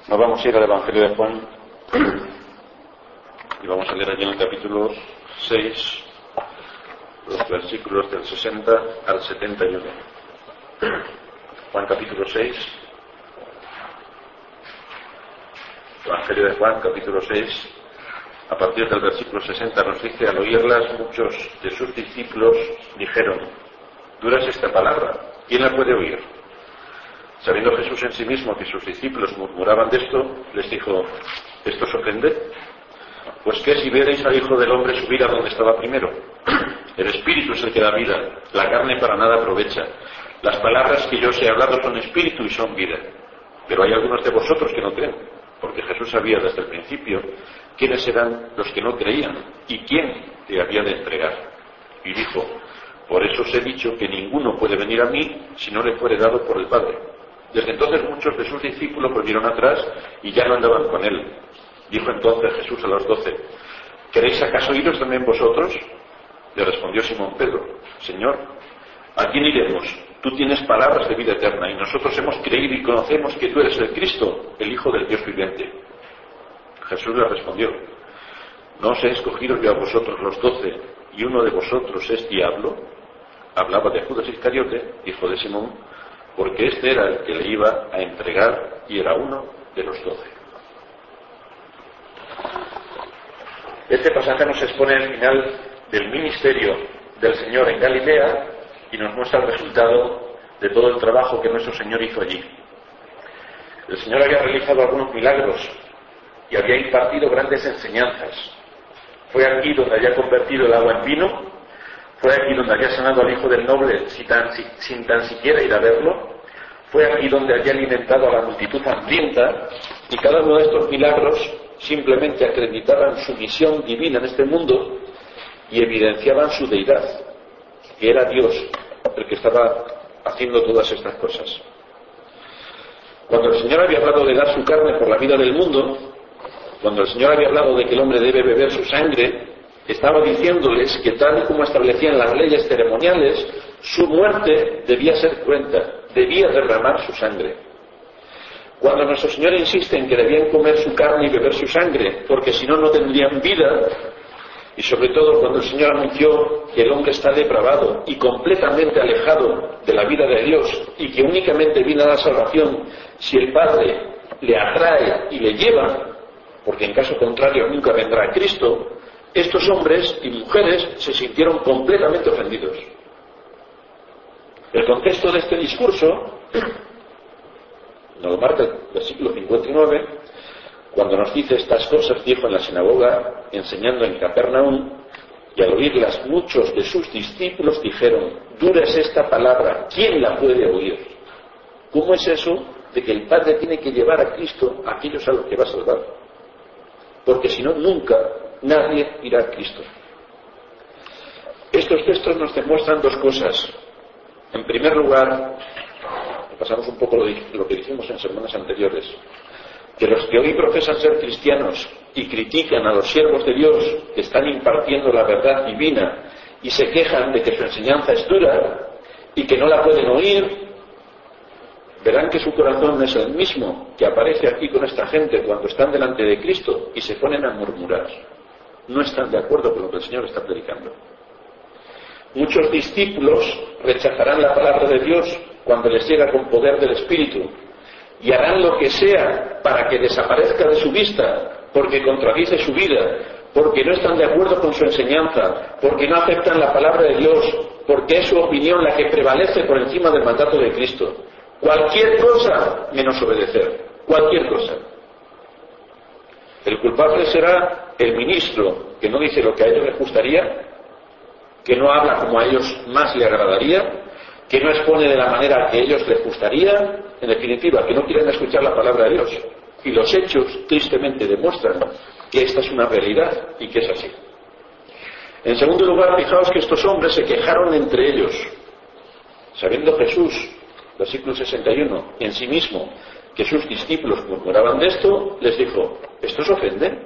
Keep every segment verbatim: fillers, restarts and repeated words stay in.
Nos vamos a ir al Evangelio de Juan y vamos a leer allí en el capítulo seis, los versículos del sesenta al setenta y uno. Juan capítulo seis, Evangelio de Juan capítulo seis, a partir del versículo sesenta nos dice: al oírlas muchos de sus discípulos dijeron: ¿dura es esta palabra? ¿Quién la puede oír? Sabiendo Jesús en sí mismo que sus discípulos murmuraban de esto, les dijo: ¿esto os ofende? Pues qué si vierais al Hijo del Hombre subir a donde estaba primero. El Espíritu es el que da vida, la carne para nada aprovecha. Las palabras que yo os he hablado son espíritu y son vida. Pero hay algunos de vosotros que no creen, porque Jesús sabía desde el principio quiénes eran los que no creían y quién le había de entregar. Y dijo: por eso os he dicho que ninguno puede venir a mí si no le fuere dado por el Padre. Desde entonces muchos de sus discípulos volvieron atrás y ya no andaban con él. Dijo entonces Jesús a los doce: ¿queréis acaso iros también vosotros? Le respondió Simón Pedro: Señor, ¿a quién iremos? Tú tienes palabras de vida eterna y nosotros hemos creído y conocemos que tú eres el Cristo, el Hijo del Dios viviente. Jesús le respondió: ¿no os he escogido yo a vosotros los doce y uno de vosotros es diablo? Hablaba de Judas Iscariote, hijo de Simón, porque este era el que le iba a entregar y era uno de los doce. Este pasaje nos expone el final del ministerio del Señor en Galilea y nos muestra el resultado de todo el trabajo que nuestro Señor hizo allí. El Señor había realizado algunos milagros y había impartido grandes enseñanzas. Fue aquí donde había convertido el agua en vino. Fue aquí donde había sanado al hijo del noble sin tan, sin tan siquiera ir a verlo. Fue aquí donde había alimentado a la multitud hambrienta, y cada uno de estos milagros simplemente acreditaban su misión divina en este mundo y evidenciaban su deidad, que era Dios el que estaba haciendo todas estas cosas. Cuando el Señor había hablado de dar su carne por la vida del mundo, cuando el Señor había hablado de que el hombre debe beber su sangre, estaba diciéndoles que tal y como establecían las leyes ceremoniales, su muerte debía ser cruenta, debía derramar su sangre. Cuando nuestro Señor insiste en que debían comer su carne y beber su sangre, porque si no, no tendrían vida, y sobre todo cuando el Señor anunció que el hombre está depravado y completamente alejado de la vida de Dios, y que únicamente viene a la salvación si el Padre le atrae y le lleva, porque en caso contrario nunca vendrá a Cristo, estos hombres y mujeres se sintieron completamente ofendidos. El contexto de este discurso nos lo marca el versículo cincuenta y nueve, cuando nos dice: estas cosas dijo en la sinagoga, enseñando en Capernaum, y al oírlas muchos de sus discípulos dijeron: dura es esta palabra, ¿quién la puede oír? ¿Cómo es eso de que el Padre tiene que llevar a Cristo a aquellos a los que va a salvar? Porque si no, nunca nadie irá a Cristo. Estos textos nos demuestran dos cosas. En primer lugar, pasamos un poco lo que dijimos en semanas anteriores, que los que hoy profesan ser cristianos y critican a los siervos de Dios que están impartiendo la verdad divina y se quejan de que su enseñanza es dura y que no la pueden oír, verán que su corazón es el mismo que aparece aquí con esta gente cuando están delante de Cristo y se ponen a murmurar. No están de acuerdo con lo que el Señor está predicando. Muchos discípulos rechazarán la palabra de Dios cuando les llega con poder del Espíritu y harán lo que sea para que desaparezca de su vista, porque contradice su vida, porque no están de acuerdo con su enseñanza, porque no aceptan la palabra de Dios, porque es su opinión la que prevalece por encima del mandato de Cristo. Cualquier cosa menos obedecer, cualquier cosa. El culpable será el ministro que no dice lo que a ellos les gustaría, que no habla como a ellos más le agradaría, que no expone de la manera que a ellos les gustaría, en definitiva, que no quieren escuchar la palabra de Dios. Y los hechos tristemente demuestran que esta es una realidad y que es así. En segundo lugar, fijaos que estos hombres se quejaron entre ellos. Sabiendo Jesús, versículo sesenta y uno, en sí mismo, que sus discípulos murmuraban de esto, les dijo: ¿esto os ofende?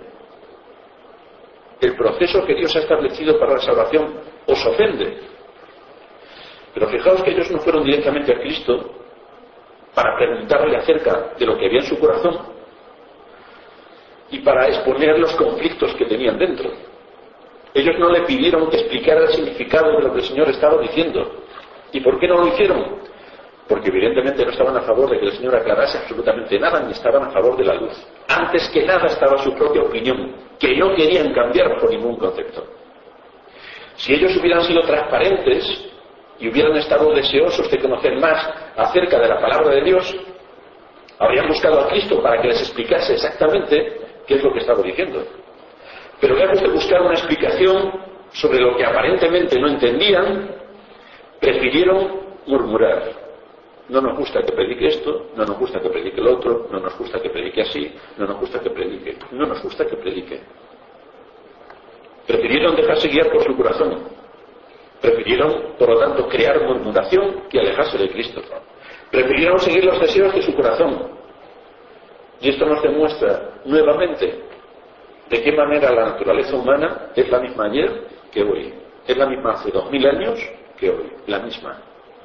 El proceso que Dios ha establecido para la salvación os ofende. Pero fijaos que ellos no fueron directamente a Cristo para preguntarle acerca de lo que había en su corazón, y para exponer los conflictos que tenían dentro. Ellos no le pidieron que explicara el significado de lo que el Señor estaba diciendo. ¿Y por qué no lo hicieron? Porque evidentemente no estaban a favor de que el Señor aclarase absolutamente nada, ni estaban a favor de la luz. Antes que nada estaba su propia opinión, que no querían cambiar por ningún concepto. Si ellos hubieran sido transparentes y hubieran estado deseosos de conocer más acerca de la palabra de Dios, habrían buscado a Cristo para que les explicase exactamente qué es lo que estaba diciendo. Pero lejos de buscar una explicación sobre lo que aparentemente no entendían, prefirieron murmurar. No nos gusta que predique esto, no nos gusta que predique el otro, no nos gusta que predique así, no nos gusta que predique, no nos gusta que predique. Prefirieron dejarse guiar por su corazón. Prefirieron, por lo tanto, crear murmuración que alejarse de Cristo. Prefirieron seguir los deseos de su corazón. Y esto nos demuestra nuevamente de qué manera la naturaleza humana es la misma ayer que hoy. Es la misma hace dos mil años que hoy. La misma.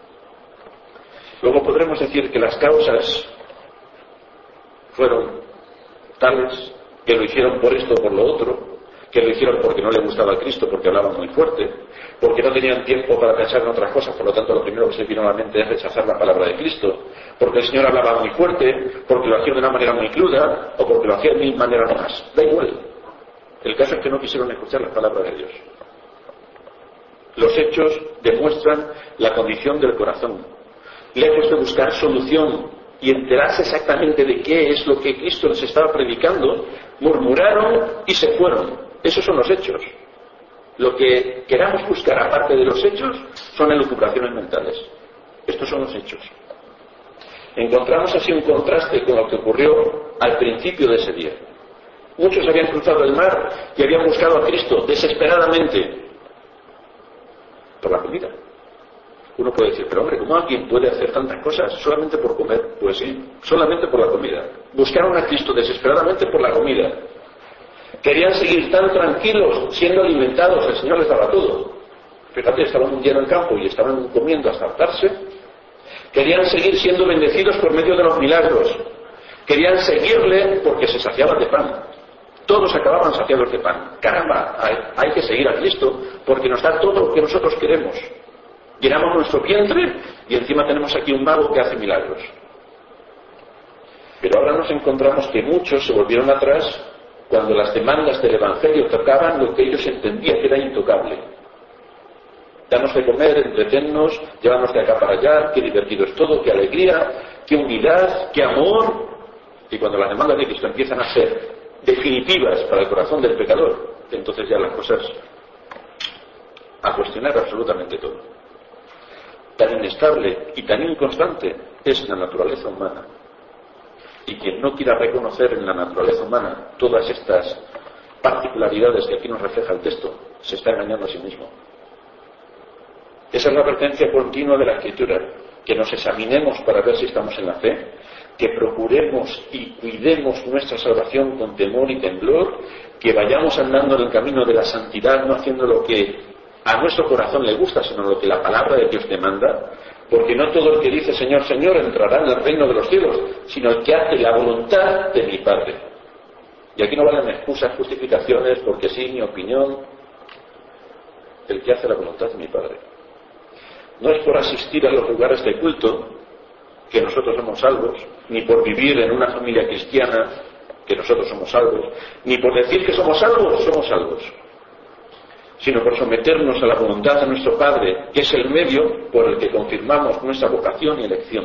Luego podremos decir que las causas fueron tales que lo hicieron por esto o por lo otro, que lo hicieron porque no le gustaba a Cristo, porque hablaban muy fuerte, porque no tenían tiempo para pensar en otras cosas, por lo tanto lo primero que se vino a la mente es rechazar la palabra de Cristo, porque el Señor hablaba muy fuerte, porque lo hacía de una manera muy cruda, o porque lo hacía de mil maneras más. Da igual. El caso es que no quisieron escuchar la palabra de Dios. Los hechos demuestran la condición del corazón. Lejos de buscar solución y enterarse exactamente de qué es lo que Cristo les estaba predicando, murmuraron y se fueron. Esos son los hechos. Lo que queramos buscar aparte de los hechos son elucubraciones mentales. Estos son los hechos. Encontramos así un contraste con lo que ocurrió al principio de ese día. Muchos habían cruzado el mar y habían buscado a Cristo desesperadamente por la comida. Uno puede decir, pero hombre, ¿cómo alguien puede hacer tantas cosas solamente por comer? Pues sí, solamente por la comida. Buscaron a Cristo desesperadamente por la comida. Querían seguir tan tranquilos, siendo alimentados, el Señor les daba todo. Fíjate, estaban un día en el campo y estaban comiendo hasta hartarse. Querían seguir siendo bendecidos por medio de los milagros. Querían seguirle porque se saciaban de pan. Todos acababan saciados de pan. Caramba, hay, hay que seguir a Cristo porque nos da todo lo que nosotros queremos. Llenamos nuestro vientre y encima tenemos aquí un mago que hace milagros. Pero ahora nos encontramos que muchos se volvieron atrás cuando las demandas del Evangelio tocaban lo que ellos entendían que era intocable. Danos de comer, entretennos, llévanos de acá para allá, qué divertido es todo, qué alegría, qué unidad, qué amor. Y cuando las demandas de Cristo empiezan a ser definitivas para el corazón del pecador, entonces ya las cosas a cuestionar absolutamente todo. Tan inestable y tan inconstante es la naturaleza humana. Y quien no quiera reconocer en la naturaleza humana todas estas particularidades que aquí nos refleja el texto, se está engañando a sí mismo. Esa es la advertencia continua de la Escritura, que nos examinemos para ver si estamos en la fe, que procuremos y cuidemos nuestra salvación con temor y temblor, que vayamos andando en el camino de la santidad, no haciendo lo que a nuestro corazón le gusta, sino lo que la palabra de Dios demanda, porque no todo el que dice Señor, Señor entrará en el reino de los cielos, sino el que hace la voluntad de mi Padre. Y aquí no valen excusas, justificaciones, porque sí, mi opinión, el que hace la voluntad de mi Padre. No es por asistir a los lugares de culto que nosotros somos salvos, ni por vivir en una familia cristiana que nosotros somos salvos, ni por decir que somos salvos, somos salvos, sino por someternos a la voluntad de nuestro Padre, que es el medio por el que confirmamos nuestra vocación y elección.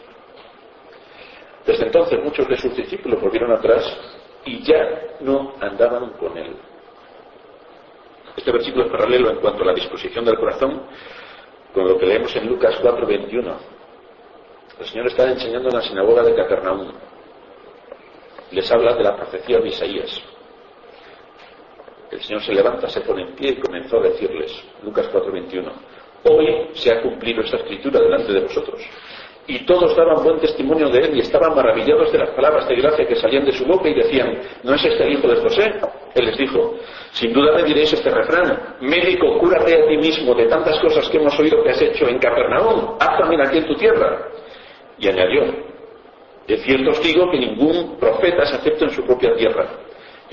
Desde entonces muchos de sus discípulos volvieron atrás y ya no andaban con él. Este versículo es paralelo en cuanto a la disposición del corazón con lo que leemos en Lucas cuatro veintiuno. El Señor está enseñando en la sinagoga de Capernaum. Les habla de la profecía de Isaías. El Señor se levanta, se pone en pie y comenzó a decirles, Lucas cuatro veintiuno, hoy se ha cumplido esta escritura delante de vosotros. Y todos daban buen testimonio de él y estaban maravillados de las palabras de gracia que salían de su boca y decían, ¿no es este el hijo de José? Él les dijo, sin duda me diréis este refrán, médico, cúrate a ti mismo de tantas cosas que hemos oído que has hecho en Capernaum, haz también aquí en tu tierra. Y añadió, de cierto os digo que ningún profeta se acepta en su propia tierra.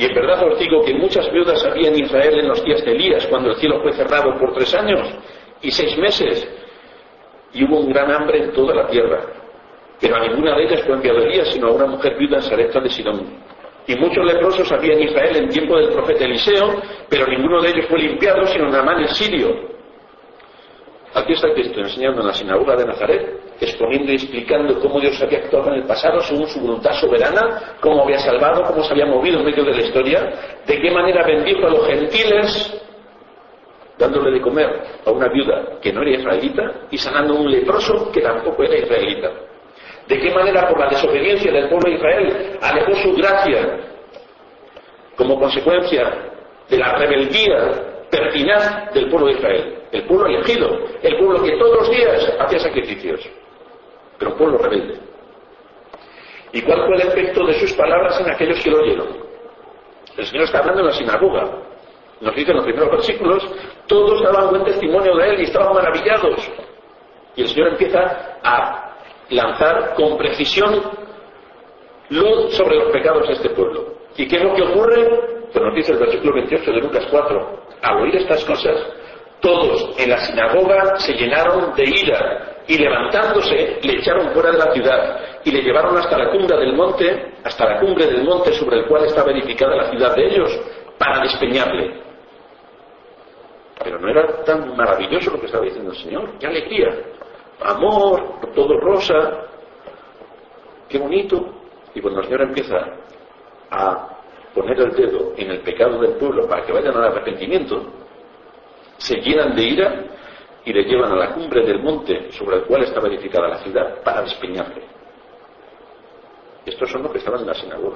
Y en verdad os digo que muchas viudas había en Israel en los días de Elías, cuando el cielo fue cerrado por tres años y seis meses, y hubo un gran hambre en toda la tierra. Pero a ninguna de ellas fue enviado Elías, sino a una mujer viuda en Sarepta de Sidón. Y muchos leprosos había en Israel en tiempo del profeta Eliseo, pero ninguno de ellos fue limpiado, sino Naamán el sirio. Aquí está Cristo enseñando en la sinagoga de Nazaret, exponiendo y explicando cómo Dios había actuado en el pasado según su voluntad soberana, cómo había salvado, cómo se había movido en medio de la historia, de qué manera bendijo a los gentiles, dándole de comer a una viuda que no era israelita y sanando a un leproso que tampoco era israelita. De qué manera por la desobediencia del pueblo de Israel alejó su gracia como consecuencia de la rebeldía pertinaz del pueblo de Israel, el pueblo elegido, el pueblo que todos los días hacía sacrificios, pero un pueblo rebelde. ¿Y cuál fue el efecto de sus palabras en aquellos que lo oyeron? El Señor está hablando en la sinagoga, nos dice en los primeros versículos, todos daban buen testimonio de Él y estaban maravillados. Y el Señor empieza a lanzar con precisión luz sobre los pecados de este pueblo. ¿Y qué es lo que ocurre? Pues nos dice el versículo veintiocho de Lucas cuatro. Al oír estas cosas, todos en la sinagoga se llenaron de ira y levantándose le echaron fuera de la ciudad y le llevaron hasta la cumbre del monte, hasta la cumbre del monte sobre el cual estaba edificada la ciudad de ellos, para despeñarle. Pero no era tan maravilloso lo que estaba diciendo el Señor. ¡Qué alegría! Amor, todo rosa, qué bonito. Y cuando el Señor empieza a poner el dedo en el pecado del pueblo para que vayan al arrepentimiento, se llenan de ira y le llevan a la cumbre del monte sobre el cual estaba edificada la ciudad para despeñarle. Estos son los que estaban en la sinagoga.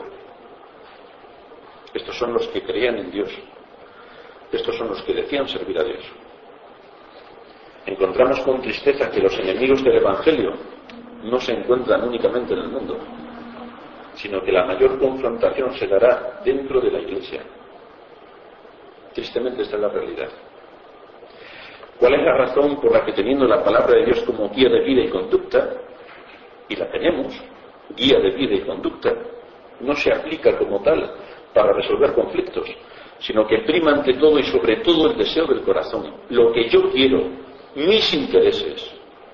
Estos son los que creían en Dios. Estos son los que decían servir a Dios. Encontramos con tristeza que los enemigos del Evangelio no se encuentran únicamente en el mundo, sino que la mayor confrontación se dará dentro de la Iglesia. Tristemente esta es la realidad. ¿Cuál es la razón por la que, teniendo la palabra de Dios como guía de vida y conducta, y la tenemos, guía de vida y conducta, no se aplica como tal para resolver conflictos, sino que prima ante todo y sobre todo el deseo del corazón, lo que yo quiero, mis intereses?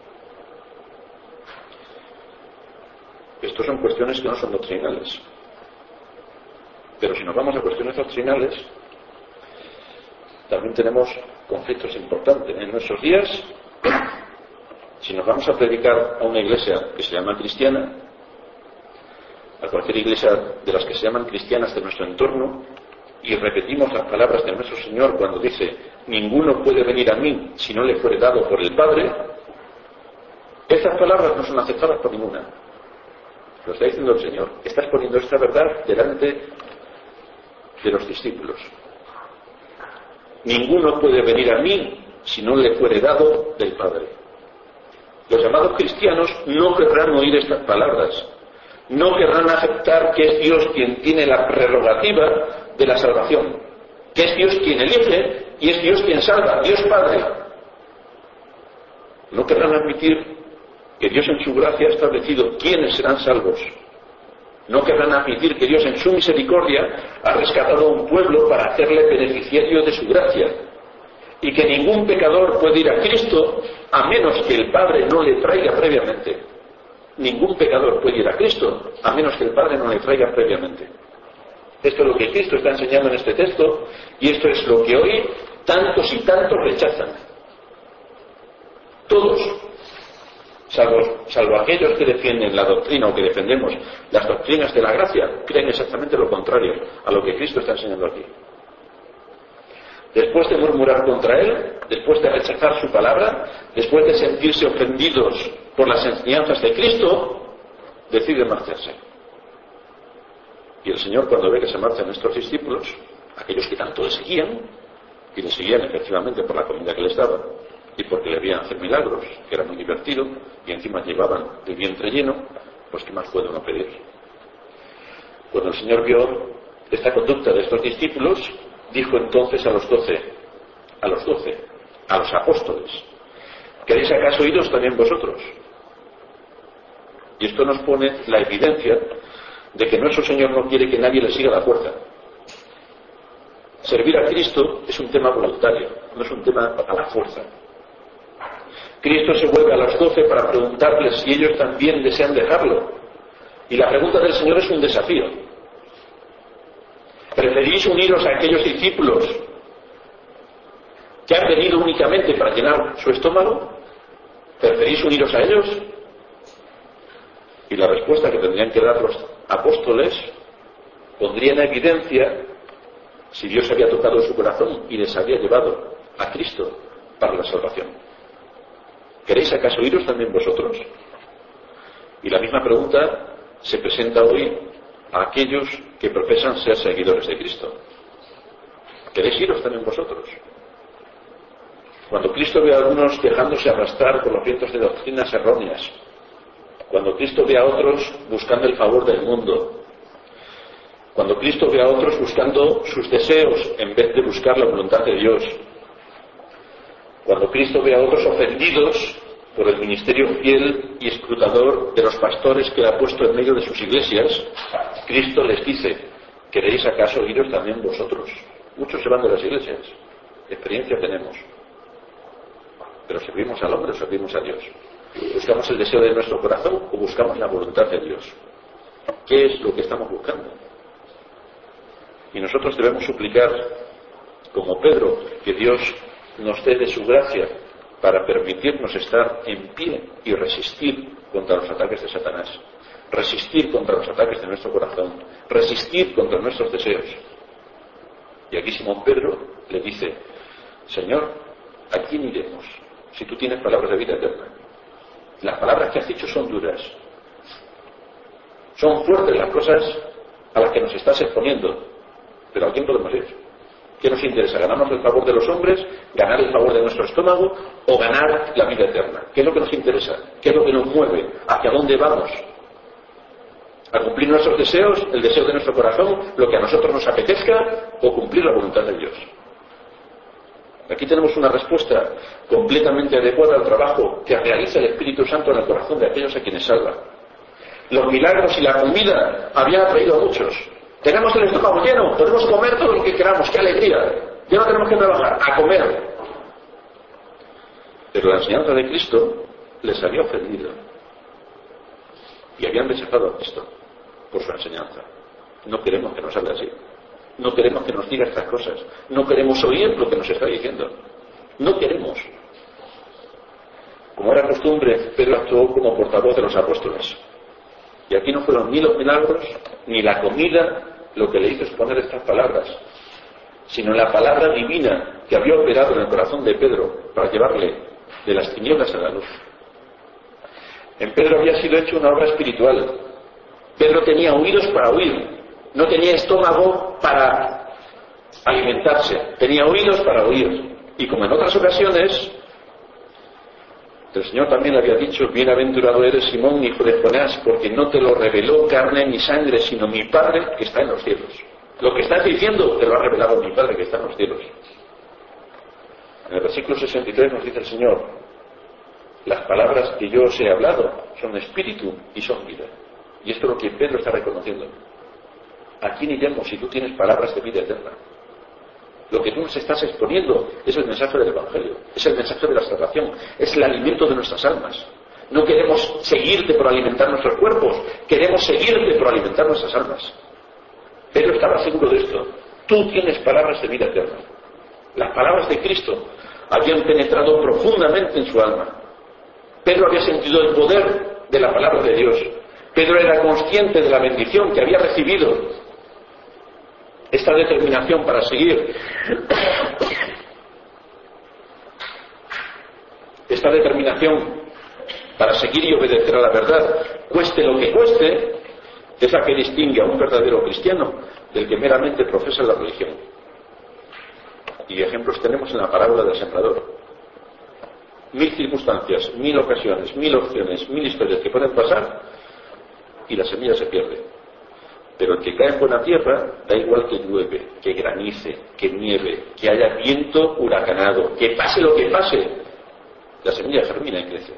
Estos son cuestiones que no son doctrinales. Pero si nos vamos a cuestiones doctrinales, también tenemos conflictos importantes. En nuestros días, si nos vamos a predicar a una iglesia que se llama cristiana, a cualquier iglesia de las que se llaman cristianas de nuestro entorno, y repetimos las palabras de nuestro Señor cuando dice, ninguno puede venir a mí si no le fuere dado por el Padre, esas palabras no son aceptadas por ninguna. Lo está diciendo el Señor. Estás poniendo esta verdad delante de los discípulos. Ninguno puede venir a mí si no le fuere dado del Padre. Los llamados cristianos no querrán oír estas palabras. No querrán aceptar que es Dios quien tiene la prerrogativa de la salvación, que es Dios quien elige y es Dios quien salva, Dios Padre. No querrán admitir que Dios en su gracia ha establecido quiénes serán salvos. No querrán admitir que Dios en su misericordia ha rescatado a un pueblo para hacerle beneficiario de su gracia y que ningún pecador puede ir a Cristo a menos que el Padre no le traiga previamente. Ningún pecador puede ir a Cristo a menos que el Padre no le traiga previamente. Esto es lo que Cristo está enseñando en este texto y esto es lo que hoy tantos y tantos rechazan. Todos, salvo, salvo aquellos que defienden la doctrina o que defendemos las doctrinas de la gracia, creen exactamente lo contrario a lo que Cristo está enseñando aquí. Después de murmurar contra Él, después de rechazar su palabra, después de sentirse ofendidos por las enseñanzas de Cristo, decide marcharse. Y el Señor, cuando ve que se marchan estos discípulos, aquellos que tanto le seguían, y le seguían efectivamente por la comida que les daba, y porque le veían hacer milagros, que era muy divertido, y encima llevaban el vientre lleno, pues ¿qué más puede uno pedir? Cuando el Señor vio esta conducta de estos discípulos, dijo entonces a los doce, a los doce, a los apóstoles, ¿queréis acaso iros también vosotros? Y esto nos pone la evidencia de que nuestro Señor no quiere que nadie le siga la fuerza, Servir a Cristo es un tema voluntario, no es un tema a la fuerza. Cristo se vuelve a las doce para preguntarles si ellos también desean dejarlo. Y la pregunta del Señor es un desafío. ¿Preferís uniros a aquellos discípulos que han venido únicamente para llenar su estómago? ¿Preferís uniros a ellos? Y la respuesta que tendrían que dar los apóstoles pondría en evidencia si Dios había tocado su corazón y les había llevado a Cristo para la salvación. ¿Queréis acaso iros también vosotros? Y la misma pregunta se presenta hoy a aquellos que profesan ser seguidores de Cristo. ¿Queréis iros también vosotros? Cuando Cristo ve a algunos dejándose arrastrar por los vientos de doctrinas erróneas, cuando Cristo ve a otros buscando el favor del mundo, cuando Cristo ve a otros buscando sus deseos en vez de buscar la voluntad de Dios, cuando Cristo ve a otros ofendidos por el ministerio fiel y escrutador de los pastores que ha puesto en medio de sus iglesias, Cristo les dice: ¿queréis acaso iros también vosotros? Muchos se van de las iglesias, experiencia tenemos, pero servimos al hombre o servimos a Dios. ¿Buscamos el deseo de nuestro corazón o buscamos la voluntad de Dios? ¿Qué es lo que estamos buscando? Y nosotros debemos suplicar, como Pedro, que Dios nos dé de su gracia para permitirnos estar en pie y resistir contra los ataques de Satanás, resistir contra los ataques de nuestro corazón, resistir contra nuestros deseos. Y aquí Simón Pedro le dice: Señor, ¿a quién iremos si tú tienes palabras de vida eterna? Las palabras que has dicho son duras, son fuertes las cosas a las que nos estás exponiendo, pero ¿a quién podemos ir? ¿Qué nos interesa? ¿Ganarnos el favor de los hombres? ¿Ganar el favor de nuestro estómago? ¿O ganar la vida eterna? ¿Qué es lo que nos interesa? ¿Qué es lo que nos mueve? ¿Hacia dónde vamos? ¿A cumplir nuestros deseos? ¿El deseo de nuestro corazón? ¿Lo que a nosotros nos apetezca? ¿O cumplir la voluntad de Dios? Aquí tenemos una respuesta completamente adecuada al trabajo que realiza el Espíritu Santo en el corazón de aquellos a quienes salva. Los milagros y la comida habían atraído a muchos. Tenemos el estómago lleno, podemos comer todo lo que queramos, ¡qué alegría! Ya no tenemos que trabajar, a comer. Pero la enseñanza de Cristo les había ofendido y habían rechazado a Cristo por su enseñanza. No queremos que nos hable así. No queremos que nos diga estas cosas. No queremos oír lo que nos está diciendo. No queremos. Como era costumbre, Pedro actuó como portavoz de los apóstoles. Y aquí no fueron ni los milagros, ni la comida lo que le hizo exponer estas palabras, sino la palabra divina que había operado en el corazón de Pedro para llevarle de las tinieblas a la luz. En Pedro había sido hecha una obra espiritual. Pedro tenía oídos para oír, no tenía estómago para alimentarse, tenía oídos para oír. Y como en otras ocasiones, el Señor también le había dicho: bienaventurado eres, Simón, hijo de Jonás, porque no te lo reveló carne ni sangre, sino mi Padre que está en los cielos. Lo que estás diciendo te lo ha revelado mi Padre que está en los cielos. En el versículo sesenta y tres nos dice el Señor: las palabras que yo os he hablado son espíritu y son vida. Y esto es lo que Pedro está reconociendo. ¿A quién iremos si tú tienes palabras de vida eterna? Lo que tú nos estás exponiendo es el mensaje del Evangelio, es el mensaje de la salvación, es el alimento de nuestras almas. No queremos seguirte por alimentar nuestros cuerpos, queremos seguirte por alimentar nuestras almas. Pedro estaba seguro de esto. Tú tienes palabras de vida eterna. Las palabras de Cristo habían penetrado profundamente en su alma. Pedro había sentido el poder de la palabra de Dios. Pedro era consciente de la bendición que había recibido. Esta determinación para seguir, esta determinación para seguir y obedecer a la verdad, cueste lo que cueste, es la que distingue a un verdadero cristiano del que meramente profesa la religión. Y ejemplos tenemos en la parábola del sembrador. Mil circunstancias, mil ocasiones, mil opciones, mil historias que pueden pasar y la semilla se pierde. Pero el que cae en buena tierra, da igual que llueve, que granice, que nieve, que haya viento huracanado, que pase lo que pase, la semilla germina y crece.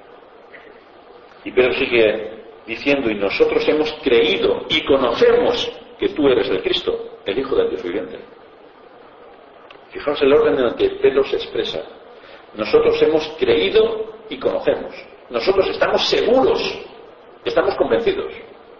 Y Pedro sigue diciendo: y nosotros hemos creído y conocemos que tú eres el Cristo, el Hijo del Dios viviente. Fijaos el orden en el que Pedro se expresa. Nosotros hemos creído y conocemos. Nosotros estamos seguros, estamos convencidos.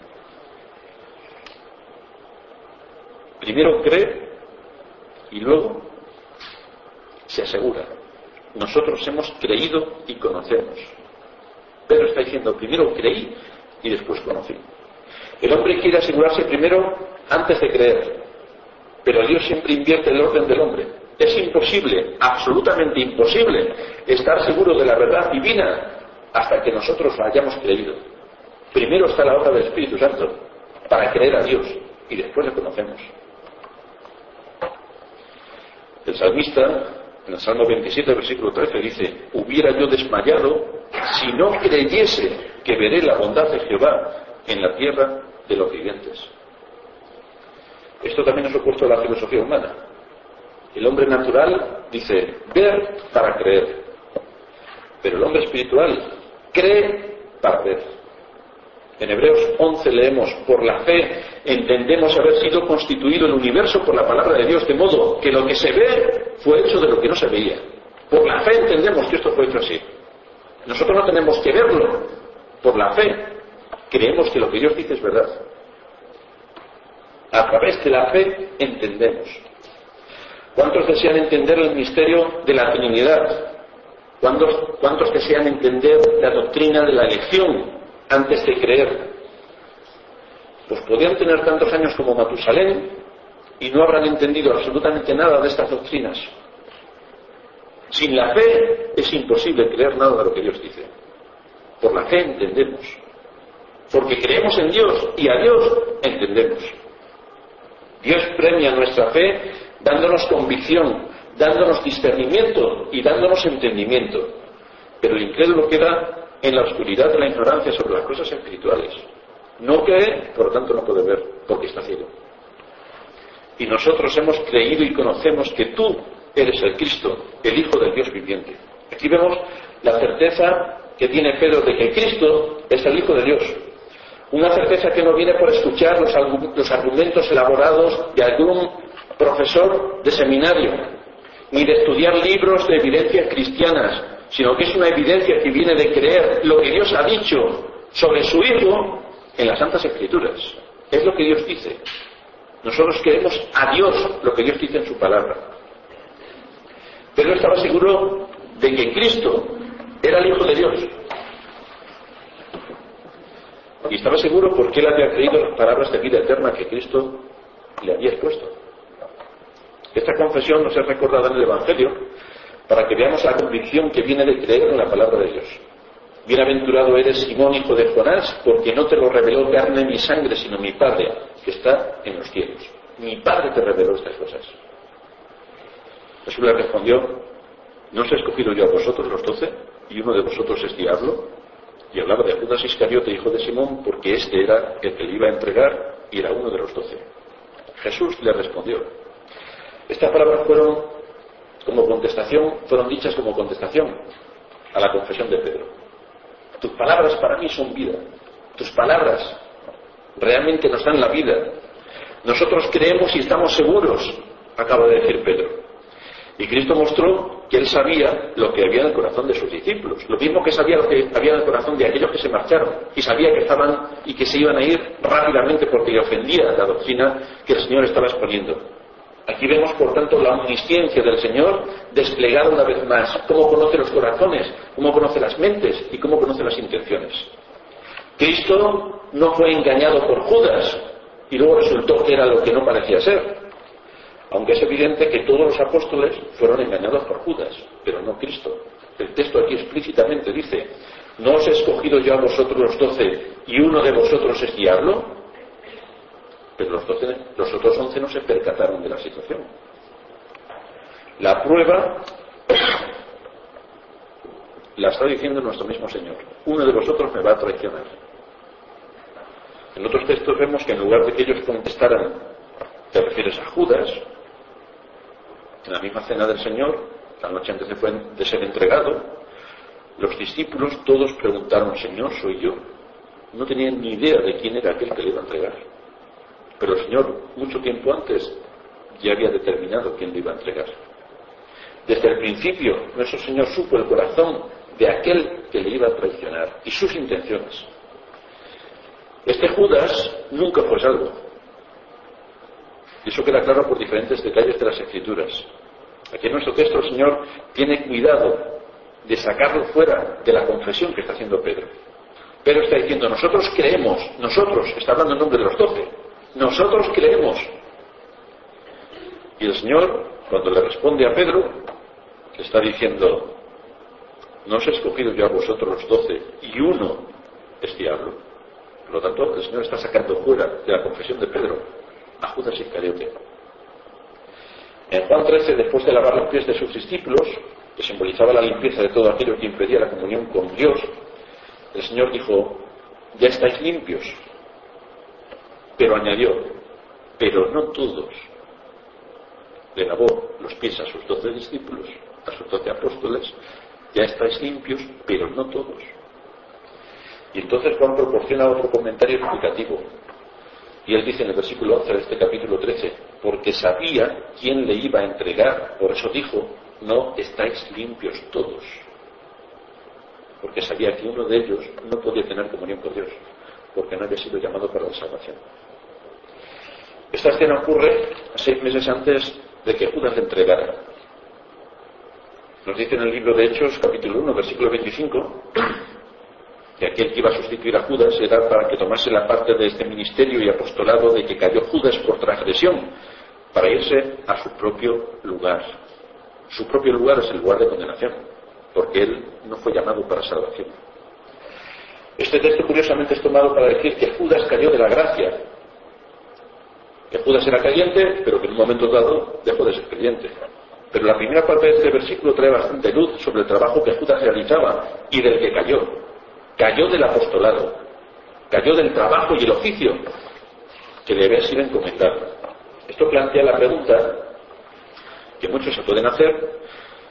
Primero cree y luego se asegura. Nosotros hemos creído y conocemos. Pedro está diciendo, primero creí y después conocí. El hombre quiere asegurarse primero antes de creer, pero Dios siempre invierte el orden del hombre. Es imposible, absolutamente imposible, estar seguro de la verdad divina hasta que nosotros hayamos creído. Primero está la obra del Espíritu Santo para creer a Dios y después le conocemos. El salmista, en el Salmo veintisiete, versículo trece, dice: hubiera yo desmayado si no creyese que veré la bondad de Jehová en la tierra de los vivientes. Esto también es opuesto a la filosofía humana. El hombre natural dice ver para creer, pero el hombre espiritual cree para ver. En Hebreos once leemos: por la fe entendemos haber sido constituido el universo por la palabra de Dios, de modo que lo que se ve fue hecho de lo que no se veía. Por la fe entendemos que esto fue hecho así. Nosotros no tenemos que verlo. Por la fe creemos que lo que Dios dice es verdad. A través de la fe entendemos. ¿Cuántos desean entender el misterio de la Trinidad? ¿Cuántos, cuántos desean entender la doctrina de la elección antes de creer? Pues podrían tener tantos años como Matusalén y no habrán entendido absolutamente nada de estas doctrinas. Sin la fe es imposible creer nada de lo que Dios dice. Por la fe entendemos. Porque creemos en Dios y a Dios entendemos. Dios premia nuestra fe dándonos convicción, dándonos discernimiento y dándonos entendimiento. Pero el incrédulo queda en la oscuridad de la ignorancia sobre las cosas espirituales. No cree, por lo tanto no puede ver, porque está ciego. Y nosotros hemos creído y conocemos que tú eres el Cristo, el Hijo del Dios viviente. Aquí vemos la certeza que tiene Pedro de que Cristo es el Hijo de Dios. Una certeza que no viene por escuchar los, los argumentos elaborados de algún profesor de seminario, ni de estudiar libros de evidencias cristianas, sino que es una evidencia que viene de creer lo que Dios ha dicho sobre su Hijo en las Santas Escrituras. Es lo que Dios dice. Nosotros creemos a Dios lo que Dios dice en su palabra. Pedro estaba seguro de que Cristo era el Hijo de Dios. Y estaba seguro porque él había creído las palabras de vida eterna que Cristo le había expuesto. Esta confesión nos es recordada en el Evangelio para que veamos la convicción que viene de creer en la palabra de Dios. Bienaventurado eres, Simón, hijo de Jonás, porque no te lo reveló carne ni sangre, sino mi Padre, que está en los cielos. Mi Padre te reveló estas cosas. Jesús le respondió: ¿no os he escogido yo a vosotros los doce? ¿Y uno de vosotros es diablo? Y hablaba de Judas Iscariote, hijo de Simón, porque este era el que le iba a entregar y era uno de los doce. Jesús le respondió. Estas palabras fueron como contestación, fueron dichas como contestación a la confesión de Pedro. Tus palabras para mí son vida. Tus palabras realmente nos dan la vida. Nosotros creemos y estamos seguros, acaba de decir Pedro. Y Cristo mostró que él sabía lo que había en el corazón de sus discípulos, lo mismo que sabía lo que había en el corazón de aquellos que se marcharon, y sabía que estaban y que se iban a ir rápidamente porque le ofendía la doctrina que el Señor estaba exponiendo. Aquí vemos, por tanto, la omnisciencia del Señor desplegada una vez más, cómo conoce los corazones, cómo conoce las mentes y cómo conoce las intenciones. Cristo no fue engañado por Judas y luego resultó que era lo que no parecía ser. Aunque es evidente que todos los apóstoles fueron engañados por Judas, pero no Cristo. El texto aquí explícitamente dice: ¿no os he escogido yo a vosotros los doce y uno de vosotros es diablo? Pero los, doce, los otros once no se percataron de la situación. La prueba la está diciendo nuestro mismo Señor: uno de vosotros me va a traicionar. En otros textos vemos que en lugar de que ellos contestaran: ¿te refieres a Judas? En la misma cena del Señor, la noche antes de, fue, de ser entregado, los discípulos todos preguntaron: Señor, ¿soy yo? No tenían ni idea de quién era aquel que le iba a entregar. Pero el Señor, mucho tiempo antes, ya había determinado quién le iba a entregar. Desde el principio, nuestro Señor supo el corazón de aquel que le iba a traicionar y sus intenciones. Este Judas nunca fue salvo. Y eso queda claro por diferentes detalles de las Escrituras. Aquí en nuestro texto el Señor tiene cuidado de sacarlo fuera de la confesión que está haciendo Pedro. Pedro está diciendo, nosotros creemos, nosotros, está hablando en nombre de los doce, nosotros creemos. Y el Señor, cuando le responde a Pedro, le está diciendo, no os he escogido yo a vosotros los doce, y uno es diablo. Por lo tanto, el Señor está sacando fuera de la confesión de Pedro a Judas Iscariote. En Juan trece, después de lavar los pies de sus discípulos, que simbolizaba la limpieza de todo aquello que impedía la comunión con Dios, el Señor dijo, ya estáis limpios. Pero añadió, pero no todos. Le lavó los pies a sus doce discípulos, a sus doce apóstoles, ya estáis limpios, pero no todos. Y entonces Juan proporciona otro comentario explicativo. Y él dice en el versículo once de este capítulo trece, porque sabía quién le iba a entregar, por eso dijo, no estáis limpios todos. Porque sabía que uno de ellos no podía tener comunión con Dios, porque no había sido llamado para la salvación. Esta escena ocurre seis meses antes de que Judas le entregara. Nos dice en el libro de Hechos, capítulo uno, versículo veinticinco, que aquel que iba a sustituir a Judas era para que tomase la parte de este ministerio y apostolado de que cayó Judas por transgresión, para irse a su propio lugar. Su propio lugar es el lugar de condenación, porque él no fue llamado para salvación. Este texto curiosamente es tomado para decir que Judas cayó de la gracia, que Judas era creyente, pero que en un momento dado dejó de ser creyente. Pero la primera parte de este versículo trae bastante luz sobre el trabajo que Judas realizaba y del que cayó. Cayó del apostolado, cayó del trabajo y el oficio que le había sido encomendado. Esto plantea la pregunta que muchos se pueden hacer: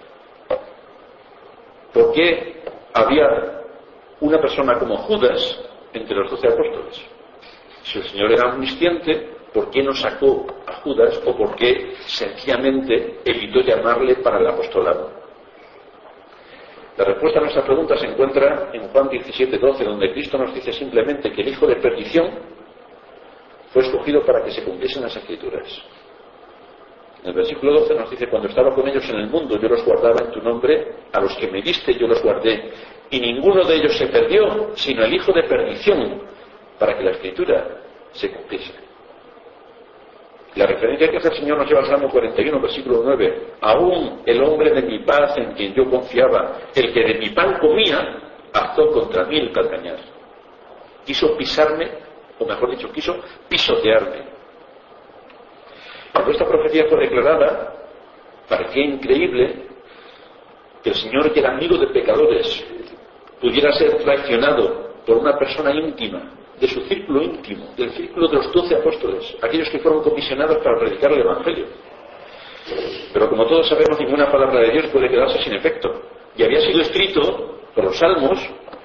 ¿por qué había una persona como Judas entre los doce apóstoles? Si el Señor era omnisciente, ¿por qué no sacó a Judas o por qué sencillamente evitó llamarle para el apostolado? La respuesta a nuestra pregunta se encuentra en Juan diecisiete doce, donde Cristo nos dice simplemente que el hijo de perdición fue escogido para que se cumpliesen las Escrituras. En el versículo doce nos dice, cuando estaba con ellos en el mundo, yo los guardaba en tu nombre, a los que me diste yo los guardé, y ninguno de ellos se perdió, sino el hijo de perdición, para que la Escritura se cumpliese. La referencia que hace el Señor nos lleva al Salmo cuarenta y uno, versículo nueve. Aún el hombre de mi paz en quien yo confiaba, el que de mi pan comía, alzó contra mí el calcañar. Quiso pisarme, o mejor dicho, quiso pisotearme. Cuando esta profecía fue declarada, parecía increíble que el Señor, que era amigo de pecadores, pudiera ser traicionado por una persona íntima, de su círculo íntimo, del círculo de los doce apóstoles, aquellos que fueron comisionados para predicar el Evangelio. Pero como todos sabemos, ninguna palabra de Dios puede quedarse sin efecto. Y había sido escrito por los salmos,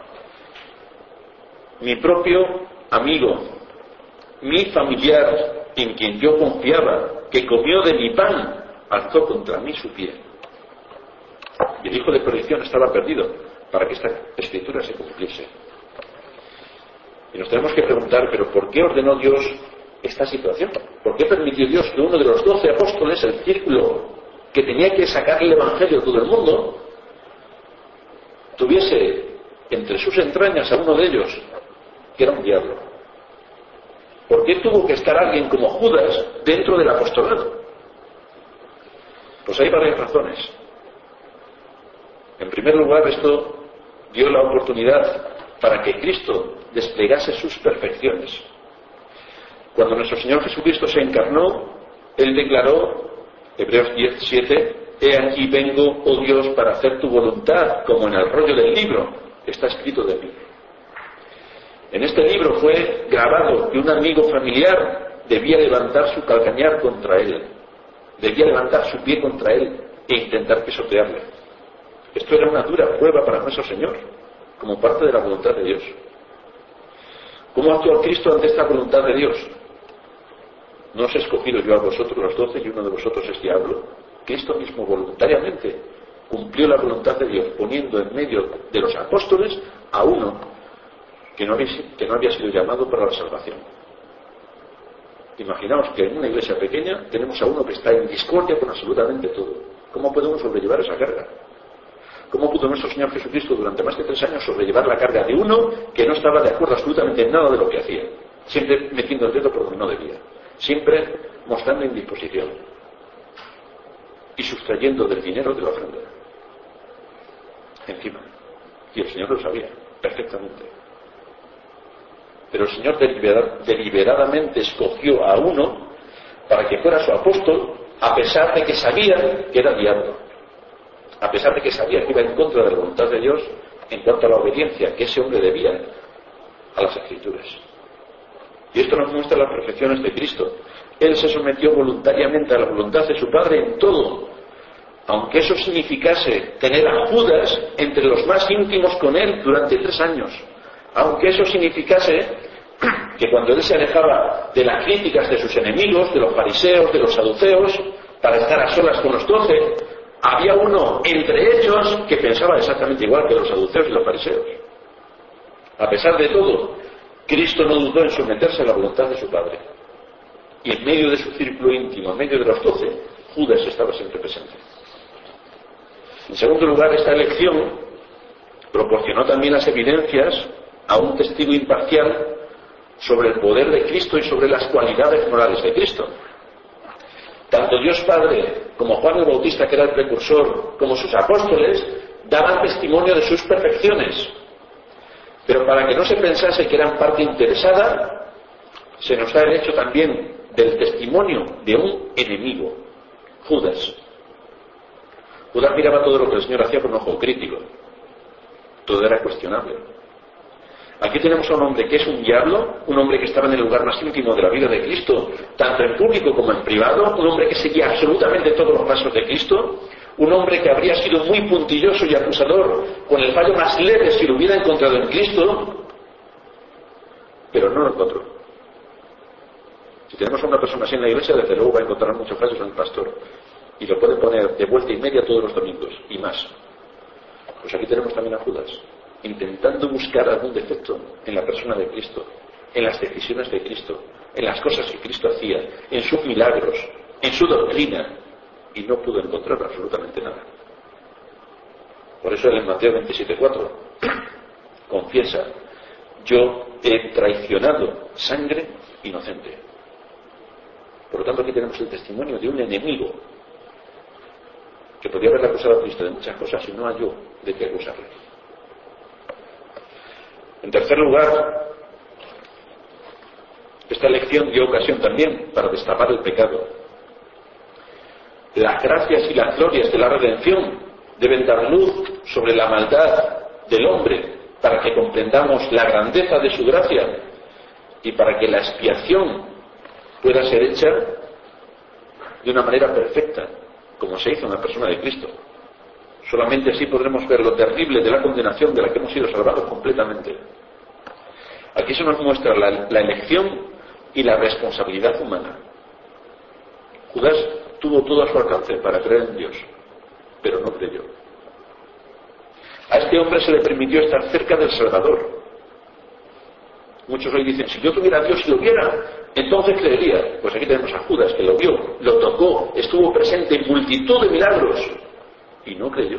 mi propio amigo, mi familiar, en quien yo confiaba, que comió de mi pan, alzó contra mí su pie. Y el hijo de perdición estaba perdido para que esta escritura se cumpliese. Y nos tenemos que preguntar, ¿pero por qué ordenó Dios esta situación? ¿Por qué permitió Dios que uno de los doce apóstoles, el círculo que tenía que sacar el Evangelio a todo el mundo, tuviese entre sus entrañas a uno de ellos que era un diablo? ¿Por qué tuvo que estar alguien como Judas dentro del apostolado? Pues hay varias razones. En primer lugar, esto dio la oportunidad para que Cristo desplegase sus perfecciones. Cuando nuestro Señor Jesucristo se encarnó, Él declaró, Hebreos diez siete, he aquí vengo, oh Dios, para hacer tu voluntad, como en el rollo del libro está escrito de mí. En este libro fue grabado que un amigo familiar debía levantar su calcañar contra Él, debía levantar su pie contra Él e intentar pisotearle. Esto era una dura prueba para nuestro Señor, como parte de la voluntad de Dios. ¿Cómo actuó Cristo ante esta voluntad de Dios? ¿No os he escogido yo a vosotros los doce y uno de vosotros es diablo? Cristo mismo voluntariamente cumplió la voluntad de Dios, poniendo en medio de los apóstoles a uno que no había, que no había sido llamado para la salvación. Imaginaos que en una iglesia pequeña tenemos a uno que está en discordia con absolutamente todo. ¿Cómo podemos sobrellevar esa carga? ¿Cómo pudo nuestro Señor Jesucristo durante más de tres años sobrellevar la carga de uno que no estaba de acuerdo absolutamente en nada de lo que hacía? Siempre metiendo el dedo por donde no debía. Siempre mostrando indisposición. Y sustrayendo del dinero de la ofrenda. Encima. Y el Señor lo sabía perfectamente. Pero el Señor deliberadamente escogió a uno para que fuera su apóstol, a pesar de que sabía que era diablo, a pesar de que sabía que iba en contra de la voluntad de Dios en cuanto a la obediencia que ese hombre debía a las Escrituras. Y esto nos muestra las perfecciones de Cristo. Él se sometió voluntariamente a la voluntad de su Padre en todo, aunque eso significase tener a Judas entre los más íntimos con él durante tres años. Aunque eso significase que cuando él se alejaba de las críticas de sus enemigos, de los fariseos, de los saduceos, para estar a solas con los doce, había uno entre ellos que pensaba exactamente igual que los saduceos y los fariseos. A pesar de todo, Cristo no dudó en someterse a la voluntad de su Padre. Y en medio de su círculo íntimo, en medio de los doce, Judas estaba siempre presente. En segundo lugar, esta elección proporcionó también las evidencias a un testigo imparcial sobre el poder de Cristo y sobre las cualidades morales de Cristo. Tanto Dios Padre como Juan el Bautista, que era el precursor, como sus apóstoles, daban testimonio de sus perfecciones. Pero para que no se pensase que eran parte interesada, se nos da el hecho también del testimonio de un enemigo, Judas. Judas miraba todo lo que el Señor hacía con un ojo crítico. Todo era cuestionable. Aquí tenemos a un hombre que es un diablo, un hombre que estaba en el lugar más íntimo de la vida de Cristo, tanto en público como en privado, un hombre que seguía absolutamente todos los pasos de Cristo, un hombre que habría sido muy puntilloso y acusador con el fallo más leve si lo hubiera encontrado en Cristo, pero no lo encontró. Si tenemos a una persona así en la iglesia, desde luego va a encontrar muchos fallos en el pastor, y lo puede poner de vuelta y media todos los domingos, y más. Pues aquí tenemos también a Judas, intentando buscar algún defecto en la persona de Cristo, en las decisiones de Cristo, en las cosas que Cristo hacía, en sus milagros, en su doctrina, y no pudo encontrar absolutamente nada. Por eso él en Mateo veintisiete cuatro confiesa: yo he traicionado sangre inocente. Por lo tanto, aquí tenemos el testimonio de un enemigo que podría haberle acusado a Cristo de muchas cosas y no halló de qué acusarle. En tercer lugar, esta elección dio ocasión también para destapar el pecado. Las gracias y las glorias de la redención deben dar luz sobre la maldad del hombre para que comprendamos la grandeza de su gracia y para que la expiación pueda ser hecha de una manera perfecta, como se hizo en la persona de Cristo. Solamente así podremos ver lo terrible de la condenación de la que hemos sido salvados completamente. Aquí se nos muestra la, la elección y la responsabilidad humana. Judas tuvo todo a su alcance para creer en Dios, pero no creyó. A este hombre se le permitió estar cerca del Salvador. Muchos hoy dicen: si yo tuviera a Dios y lo viera, entonces creería. Pues aquí tenemos a Judas, que lo vio, lo tocó, estuvo presente en multitud de milagros y no creyó.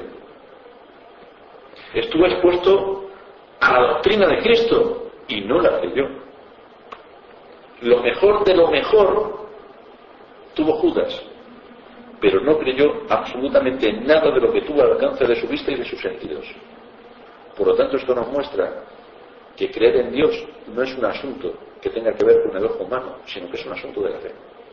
Estuvo expuesto a la doctrina de Cristo y no la creyó. Lo mejor de lo mejor tuvo Judas, pero no creyó absolutamente nada de lo que tuvo al alcance de su vista y de sus sentidos. Por lo tanto, esto nos muestra que creer en Dios no es un asunto que tenga que ver con el ojo humano, sino que es un asunto de la fe.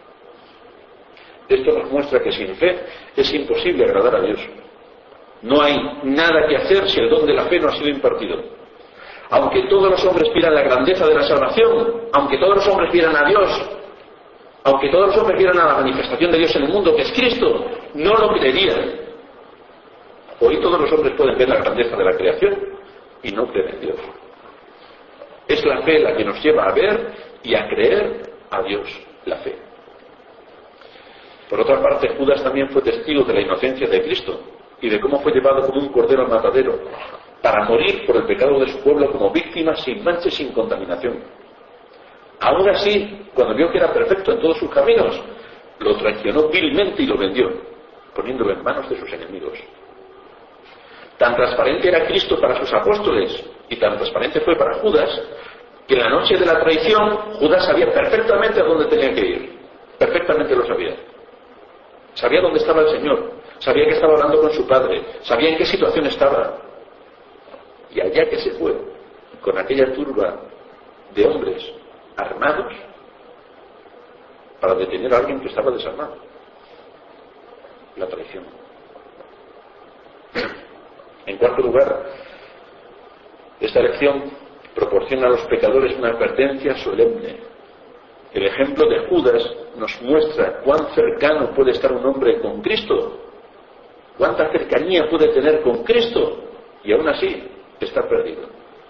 Esto nos muestra que sin fe es imposible agradar a Dios. No hay nada que hacer si el don de la fe no ha sido impartido. Aunque todos los hombres pidan la grandeza de la salvación, aunque todos los hombres pidan a Dios, aunque todos los hombres pidan a la manifestación de Dios en el mundo, que es Cristo, no lo creerían. Hoy todos los hombres pueden ver la grandeza de la creación y no creen en Dios. Es la fe la que nos lleva a ver y a creer a Dios, la fe. Por otra parte, Judas también fue testigo de la inocencia de Cristo y de cómo fue llevado como un cordero al matadero para morir por el pecado de su pueblo como víctima sin mancha y sin contaminación. Aún así, cuando vio que era perfecto en todos sus caminos, lo traicionó vilmente y lo vendió, poniéndolo en manos de sus enemigos. Tan transparente era Cristo para sus apóstoles y tan transparente fue para Judas, que en la noche de la traición Judas sabía perfectamente a dónde tenía que ir. Perfectamente lo sabía. Sabía dónde estaba el Señor, sabía que estaba hablando con su Padre, sabía en qué situación estaba. Y allá que se fue, con aquella turba de hombres armados, para detener a alguien que estaba desarmado. La traición. En cuarto lugar, esta lección proporciona a los pecadores una advertencia solemne. El ejemplo de Judas nos muestra cuán cercano puede estar un hombre con Cristo, cuánta cercanía puede tener con Cristo, y aún así está perdido.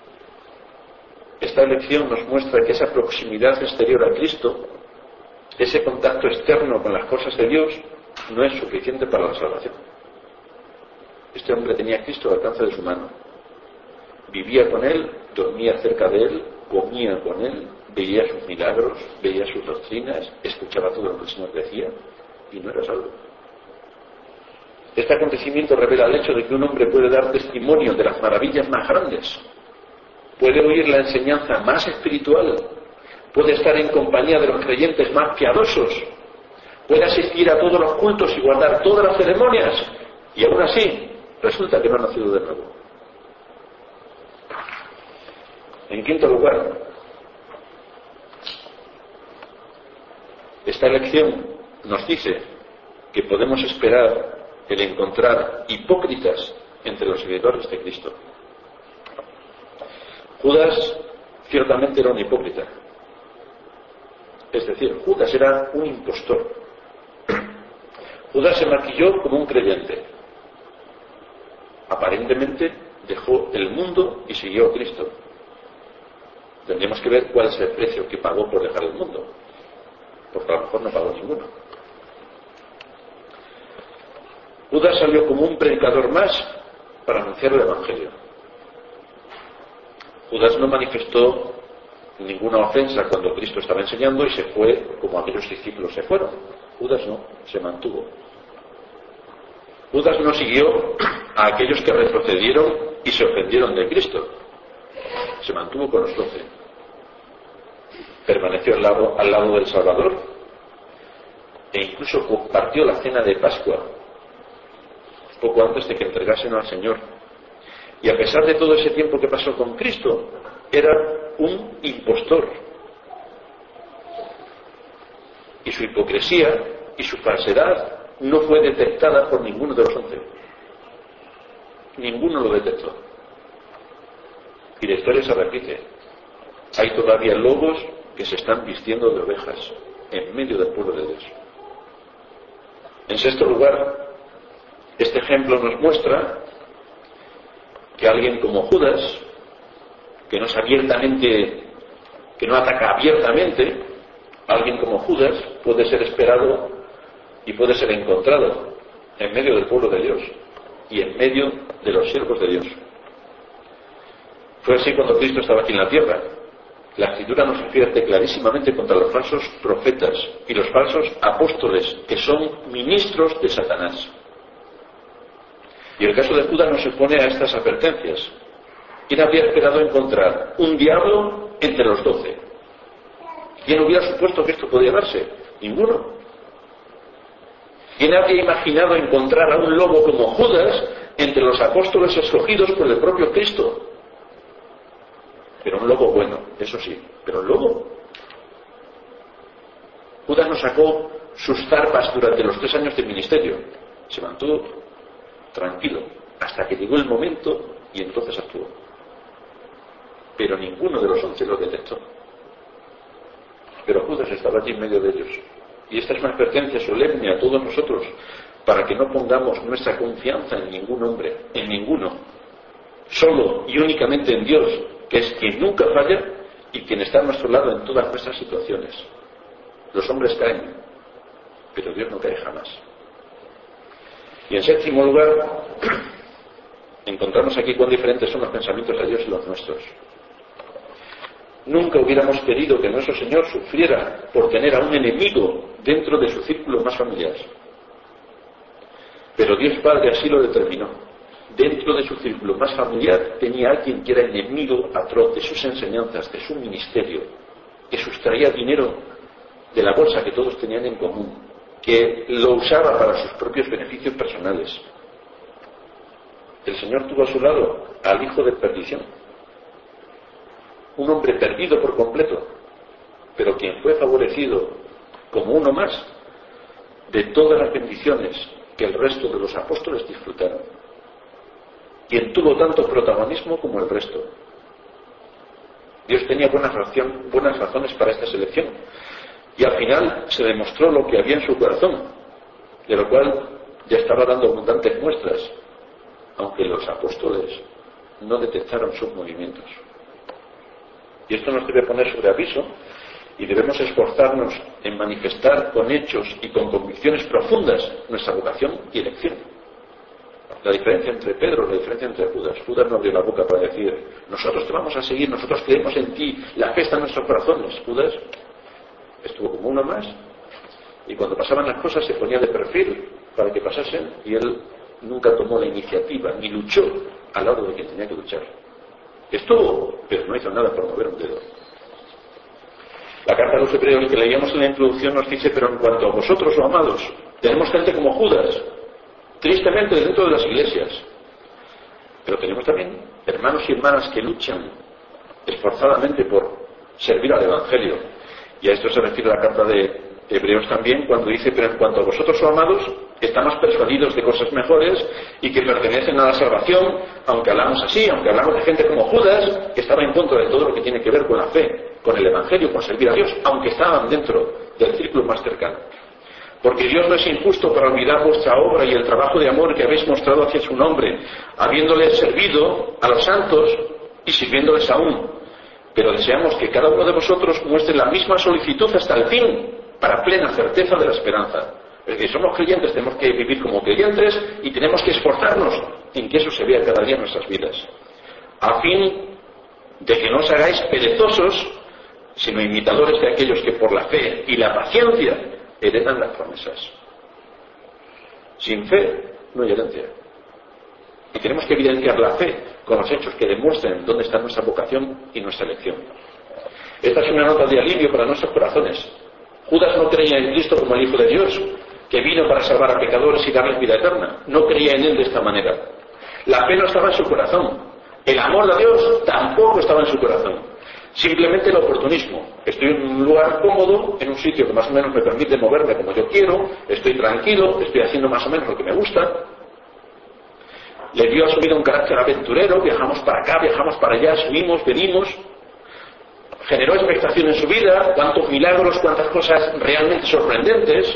Esta lección nos muestra que esa proximidad exterior a Cristo, ese contacto externo con las cosas de Dios, no es suficiente para la salvación. Este hombre tenía a Cristo al alcance de su mano. Vivía con Él, dormía cerca de Él, comía con Él, veía sus milagros, veía sus doctrinas, escuchaba todo lo que el Señor decía, y no era salvo. Este acontecimiento revela el hecho de que un hombre puede dar testimonio de las maravillas más grandes, puede oír la enseñanza más espiritual, puede estar en compañía de los creyentes más piadosos, puede asistir a todos los cultos y guardar todas las ceremonias, y aún así resulta que no ha nacido de nuevo. En quinto lugar, esta lección nos dice que podemos esperar el encontrar hipócritas entre los seguidores de Cristo. Judas ciertamente era un hipócrita. Es decir, Judas era un impostor. Judas se maquilló como un creyente. Aparentemente dejó el mundo y siguió a Cristo. Tendríamos que ver cuál es el precio que pagó por dejar el mundo, porque a lo mejor no pagó ninguno. Judas salió como un predicador más para anunciar el Evangelio. Judas no manifestó ninguna ofensa cuando Cristo estaba enseñando y se fue como aquellos discípulos se fueron. Judas no, se mantuvo. Judas no siguió a aquellos que retrocedieron y se ofendieron de Cristo. Se mantuvo con los doce. Permaneció al lado, al lado del Salvador e incluso compartió la cena de Pascua poco antes de que entregasen al Señor. Y a pesar de todo ese tiempo que pasó con Cristo, era un impostor. Y su hipocresía y su falsedad no fue detectada por ninguno de los once. Ninguno lo detectó. Y la historia se repite. Hay todavía lobos que se están vistiendo de ovejas en medio del pueblo de Dios. En sexto lugar, este ejemplo nos muestra que alguien como Judas, que no es abiertamente, que no ataca abiertamente, alguien como Judas puede ser esperado y puede ser encontrado en medio del pueblo de Dios y en medio de los siervos de Dios. Fue así cuando Cristo estaba aquí en la tierra. La Escritura nos advierte clarísimamente contra los falsos profetas y los falsos apóstoles, que son ministros de Satanás. Y el caso de Judas nos expone a estas advertencias. ¿Quién habría esperado encontrar un diablo entre los doce? ¿Quién hubiera supuesto que esto podía darse? Ninguno. ¿Quién habría imaginado encontrar a un lobo como Judas entre los apóstoles escogidos por el propio Cristo? Pero un lobo bueno, eso sí, pero un lobo. Judas no sacó sus zarpas durante los tres años de ministerio. Se mantuvo tranquilo hasta que llegó el momento y entonces actuó. Pero ninguno de los once lo detectó. Pero Judas estaba allí en medio de ellos. Y esta es una advertencia solemne a todos nosotros, para que no pongamos nuestra confianza en ningún hombre, en ninguno, solo y únicamente en Dios, que es quien nunca falla y quien está a nuestro lado en todas nuestras situaciones. Los hombres caen, pero Dios no cae jamás. Y en séptimo lugar, encontramos aquí cuán diferentes son los pensamientos de Dios y los nuestros. Nunca hubiéramos querido que nuestro Señor sufriera por tener a un enemigo dentro de su círculo más familiar. Pero Dios Padre así lo determinó. Dentro de su círculo más familiar tenía a alguien que era enemigo atroz de sus enseñanzas, de su ministerio, que sustraía dinero de la bolsa que todos tenían en común, que lo usaba para sus propios beneficios personales. El Señor tuvo a su lado al hijo de perdición, un hombre perdido por completo, pero quien fue favorecido como uno más de todas las bendiciones que el resto de los apóstoles disfrutaron, quien tuvo tanto protagonismo como el resto. Dios tenía buenas, razón, buenas razones para esta selección, y al final se demostró lo que había en su corazón, de lo cual ya estaba dando abundantes muestras, aunque los apóstoles no detectaron sus movimientos. Y esto nos debe poner sobre aviso, y debemos esforzarnos en manifestar con hechos y con convicciones profundas nuestra vocación y elección. La diferencia entre Pedro, la diferencia entre Judas. Judas no abrió la boca para decir, nosotros te vamos a seguir, nosotros creemos en ti, la fe está en nuestros corazones. Judas estuvo como uno más, y cuando pasaban las cosas se ponía de perfil para que pasasen, y él nunca tomó la iniciativa, ni luchó al lado de quien tenía que luchar. Estuvo, pero no hizo nada por mover un dedo. La carta a los hebreos que leíamos en la introducción nos dice, pero en cuanto a vosotros, oh amados, tenemos gente como Judas, tristemente dentro de las iglesias, pero tenemos también hermanos y hermanas que luchan esforzadamente por servir al Evangelio. Y a esto se refiere la carta de Hebreos también, cuando dice, pero en cuanto a vosotros, oh amados, estamos persuadidos de cosas mejores y que pertenecen a la salvación, aunque hablamos así, aunque hablamos de gente como Judas, que estaba en contra de todo lo que tiene que ver con la fe, con el Evangelio, con servir a Dios, aunque estaban dentro del círculo más cercano. Porque Dios no es injusto para olvidar vuestra obra y el trabajo de amor que habéis mostrado hacia su nombre, habiéndoles servido a los santos y sirviéndoles aún. Pero deseamos que cada uno de vosotros muestre la misma solicitud hasta el fin, para plena certeza de la esperanza. Es decir, somos creyentes, tenemos que vivir como creyentes y tenemos que esforzarnos en que eso se vea cada día en nuestras vidas, a fin de que no os hagáis perezosos, sino imitadores de aquellos que por la fe y la paciencia heredan las promesas. Sin fe no hay herencia. Y tenemos que evidenciar la fe con los hechos que demuestren dónde está nuestra vocación y nuestra elección. Esta es una nota de alivio para nuestros corazones. Judas no creía en Cristo como el Hijo de Dios, que vino para salvar a pecadores y darles vida eterna. No creía en Él de esta manera. La fe no estaba en su corazón. El amor de Dios tampoco estaba en su corazón. Simplemente el oportunismo. Estoy en un lugar cómodo, en un sitio que más o menos me permite moverme como yo quiero, estoy tranquilo, estoy haciendo más o menos lo que me gusta. Le dio a su vida un carácter aventurero, viajamos para acá, viajamos para allá, subimos, venimos. Generó expectación en su vida, cuántos milagros, cuántas cosas realmente sorprendentes.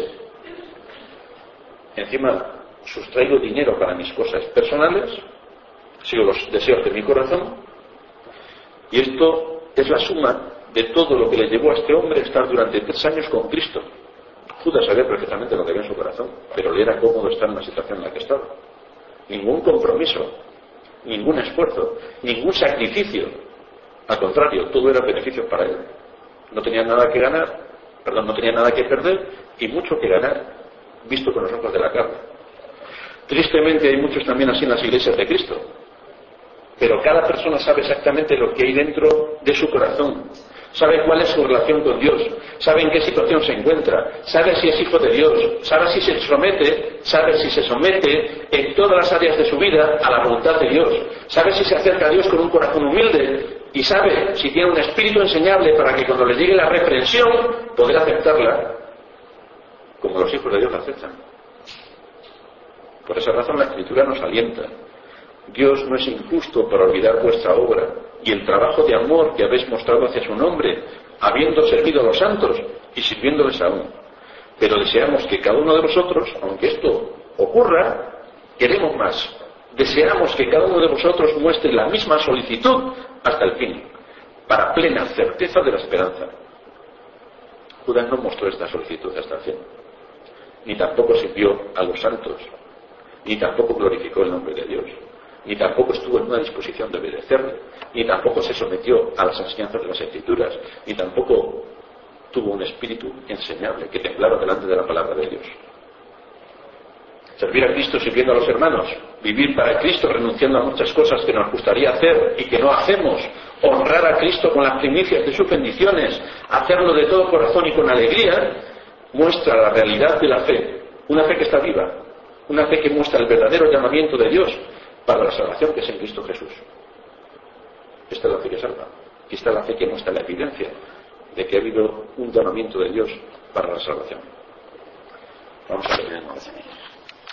Encima, sustraigo dinero para mis cosas personales, sigo los deseos de mi corazón, y esto es la suma de todo lo que le llevó a este hombre a estar durante tres años con Cristo. Judas sabía perfectamente lo que había en su corazón, pero le era cómodo estar en la situación en la que estaba. Ningún compromiso, ningún esfuerzo, ningún sacrificio. Al contrario, todo era beneficio para él. No tenía nada que ganar, perdón, no tenía nada que perder y mucho que ganar, visto con los ojos de la carne. Tristemente hay muchos también así en las iglesias de Cristo. Pero cada persona sabe exactamente lo que hay dentro de su corazón. Sabe cuál es su relación con Dios. Sabe en qué situación se encuentra. Sabe si es hijo de Dios. Sabe si se somete, sabe si se somete en todas las áreas de su vida a la voluntad de Dios. Sabe si se acerca a Dios con un corazón humilde. Y sabe si tiene un espíritu enseñable para que cuando le llegue la reprensión, poder aceptarla como los hijos de Dios la aceptan. Por esa razón la Escritura nos alienta. Dios no es injusto para olvidar vuestra obra y el trabajo de amor que habéis mostrado hacia su nombre, habiendo servido a los santos y sirviéndoles aún. Pero deseamos que cada uno de vosotros, aunque esto ocurra, queremos más. Deseamos que cada uno de vosotros muestre la misma solicitud hasta el fin, para plena certeza de la esperanza. Judas no mostró esta solicitud hasta el fin. ni tampoco sirvió a los santos, ni tampoco glorificó el nombre de Dios, ni tampoco estuvo en una disposición de obedecerle, ni tampoco se sometió a las enseñanzas de las Escrituras, ni tampoco tuvo un espíritu enseñable que temblara delante de la palabra de Dios. Servir a Cristo sirviendo a los hermanos, vivir para Cristo renunciando a muchas cosas que nos gustaría hacer y que no hacemos, honrar a Cristo con las primicias de sus bendiciones, hacerlo de todo corazón y con alegría, muestra la realidad de la fe, una fe que está viva, una fe que muestra el verdadero llamamiento de Dios para la salvación que es en Cristo Jesús. Esta es la fe que salva, y esta es la fe que muestra la evidencia de que ha habido un llamamiento de Dios para la salvación. Vamos a leer.